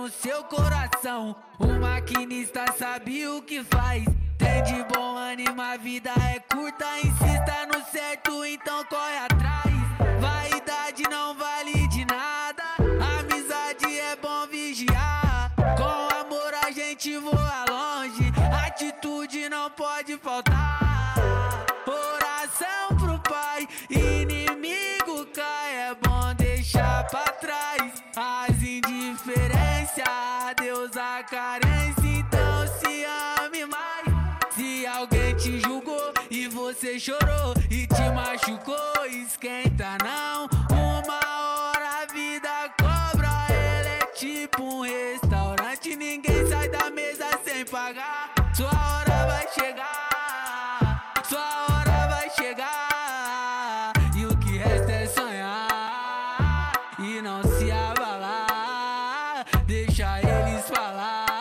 no seu coração. O maquinista sabe o que faz. Tem de bom ânimo, a vida é curta. Insista no certo, então corre atrás. Vaidade não vale de nada. Amizade é bom vigiar. Com amor a gente voa longe. Atitude não pode faltar. Oração pro pai, inimigo cai. É bom deixar pra trás as indiferenças, Deus a carência. Então se ame mais. Se alguém te julgou e você chorou e te machucou, esquenta não. Uma hora a vida cobra. Ele é tipo um restaurante, ninguém sai da mesa sem pagar. Sua hora vai chegar, sua hora vai chegar. E o que resta é sonhar e não se abalar. Deixa eles falar.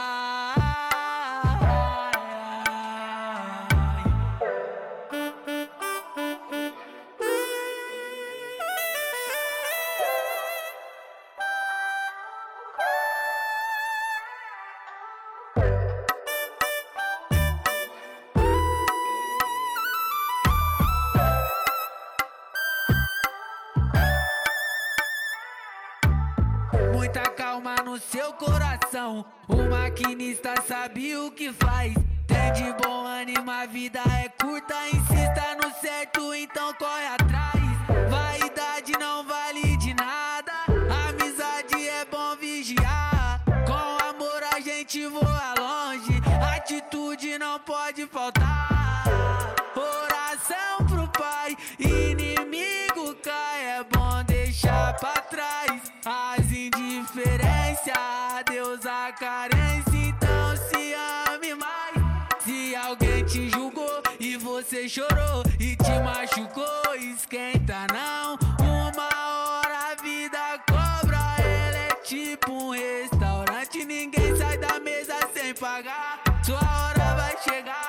Muita calma no seu coração. O maquinista sabe o que faz. Tem de bom ânimo, a vida é curta. Insista no certo, então corre atrás. Vaidade não vale de nada. Amizade é bom vigiar. Com amor a gente voa longe. Atitude não pode faltar. Oração pro pai, inimigo cai. É bom deixar pra trás as indiferenças, Deus a carência. Então se ame mais. Se alguém te julgou e você chorou e te machucou, esquenta não. Uma hora a vida cobra. Ele é tipo um restaurante, ninguém sai da mesa sem pagar. Sua hora vai chegar.